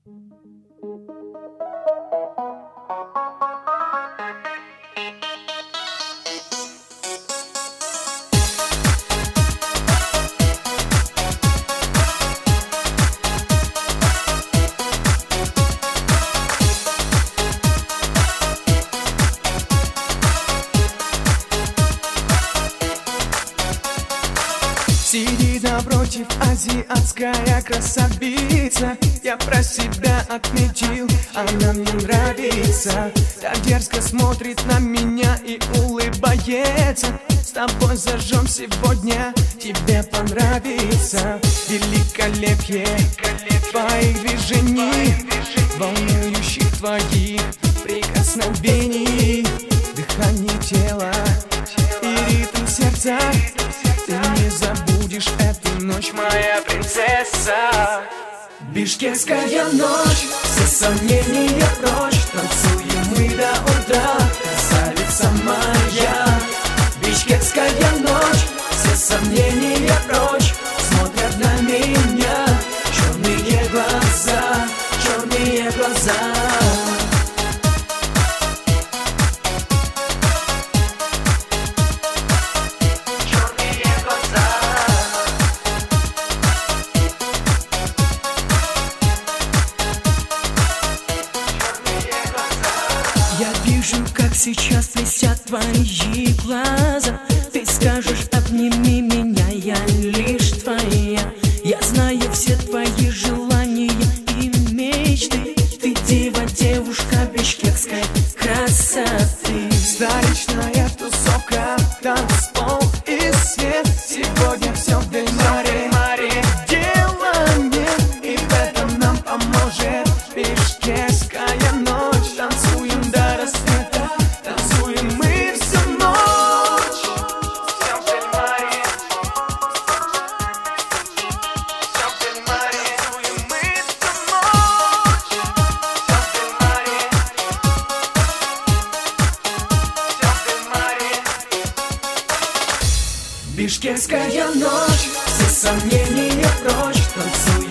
Сидит напротив азиатская красавица. Я про себя отметил, она мне нравится. Так дерзко смотрит на меня и улыбается. С тобой зажжем сегодня, тебе понравится. Великолепие твоих движений, волнующих твоих прикосновений. Дыхание тела и ритм сердца. Ты не забудешь эту ночь, моя принцесса. Бишкекская ночь, все сомнения прочь. Танцуем мы до утра, красавица моя. Бишкекская ночь, все сомнения прочь. Смотрят на меня черные глаза, черные глаза. Я вижу, как сейчас блестят твои глаза. Ты скажешь, обними меня, я лишь твоя. Я знаю все твои желания и мечты. Ты дива, девушка бишкекской красоты. Столичная тусовка, танцпол и свет. Сегодня все в Дельмаре, делание, и в этом нам поможет бишкекская ночь. Танцуем до рассвета, танцуем мы всю ночь. Все в Дельмаре, все в Дельмаре, танцуем мы всю ночь. Все в Дельмаре, все в Дельмаре. Бишкекская ночь, все сомнения прочь. Танцуем